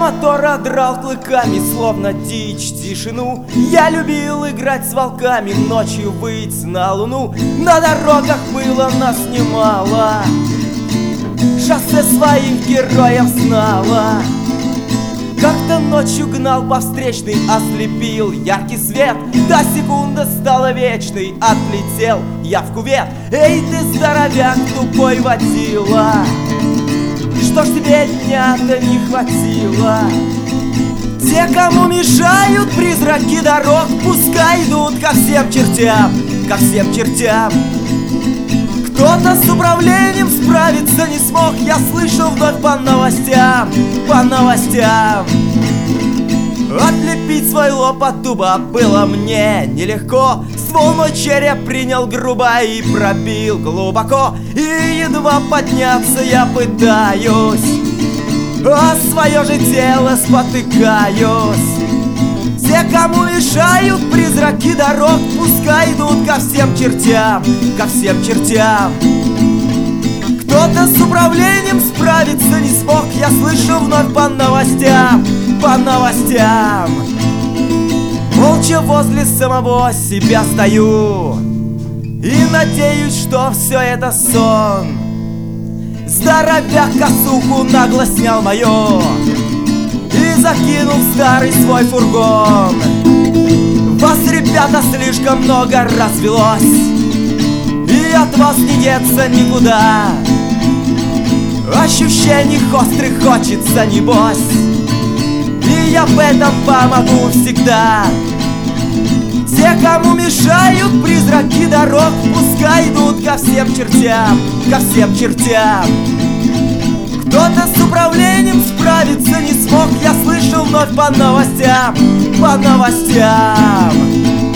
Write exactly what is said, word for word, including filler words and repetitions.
мотора драл клыками, словно дичь, тишину. Я любил играть с волками, ночью выйти на луну. На дорогах было нас немало, шоссе своих героев знала. Как-то ночью гнал по встречной, ослепил яркий свет. До секунды стала вечной, отлетел я в кувет. Эй, ты здоровяк, тупой водила, что ж тебе дня-то не хватило? Те, кому мешают призраки дорог, пускай идут ко всем чертям, ко всем чертям. Кто-то с управлением справиться не смог, я слышал вновь по новостям, по новостям. Отлепить свой лоб от дуба было мне нелегко. Ствол мой череп принял грубо и пробил глубоко. И едва подняться я пытаюсь, а свое же тело спотыкаюсь. Те, кому мешают призраки дорог, пускай идут ко всем чертям, ко всем чертям. Кто-то с управлением справиться не смог, я слышу вновь по новостям, по новостям. Молча возле самого себя стою и надеюсь, что все это сон. Здоровяк косуху нагло снял мою и закинул в старый свой фургон. Вас, ребята, слишком много развелось, и от вас не деться никуда. Ощущений острых хочется, небось, и я в этом помогу всегда. Те, кому мешают призраки дорог, пускай идут ко всем чертям, ко всем чертям. Кто-то с управлением справиться не смог, я слышал вновь по новостям, по новостям.